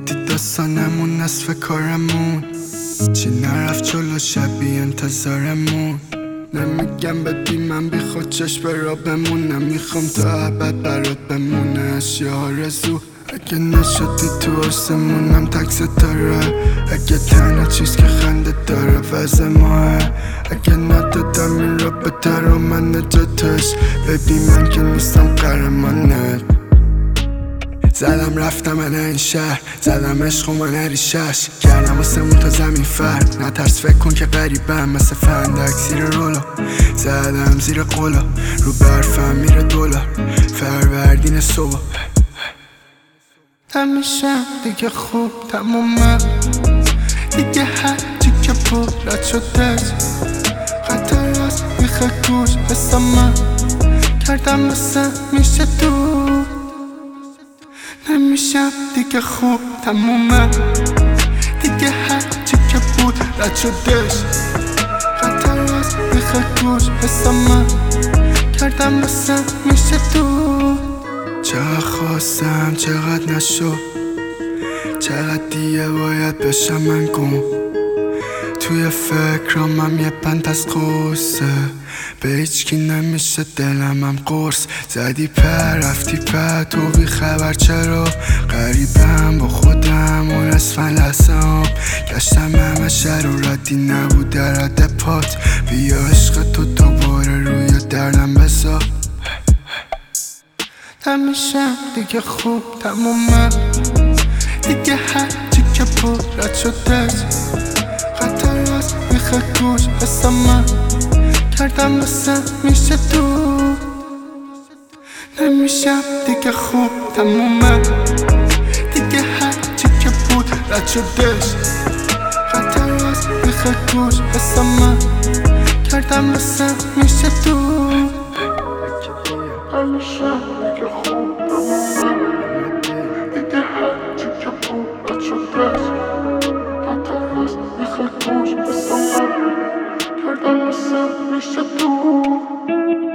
دیدی داستانمون نصف کارمون چی نرفت جلو شبیه انتظارمون. نمیگم بدی من بی خود چشم را بمونم، میخوام تا ابد برات بمونه اشیا آرزو. اگه نشدی تو آسمونم تک ستاره، اگه تنها چیز که خنده داره وضع ماه، اگه ندادم این رابطه رو من نجاتش، ببین من که نیستم قهرمانت. زدم رفتم من این شهر، زدم عشق و من ریشش کردم واسمون تا زمین فرد. نترس فکر کن که غریبم مثل فندک زیر رولو، زدم زیر قولو رو برفم میره دلار فروردین صبح. نمیشم دیگه خوب تمومه دیگه، هر چی که بود رد شده خطر از بیخ گوش حسام من کردم مثل میشه دور. نمیشم دیگه خوب تمومه دیگه، هر چی که بود رد شدش خطر از بیخ گوش حسام من کردم مثل میشه دور. چقدر خواستم چقدر نشد، چقدر دیگه باید بشم من گم توی فکرامم یه پنت از قصه، به هیچکی نمیشه دلم هم قرص. زدی پر رفتی پر تو بی خبر چرا غریبم با خودم اون اسفن لحظم گشتم همه شهر و ردی نبود در رد پات. بیا عشق تو دوباره روی دردم بذار. نمیشم دیگه خوب تمومه دیگه، هر چی که بود رد شده خطر از بیخ گوش حسام من کردم مثل میشه دور. نمیشم دیگه خوب تمومه دیگه، هر چی که بود رد شدش خطر از بیخ گوش حسام من کردم مثل میشه دور. نمیشم دیگه خوب تمومه دیگه، هر چی که بود رد شدش خطر از بیخ گوش حسام من کردم مثل میشه دور.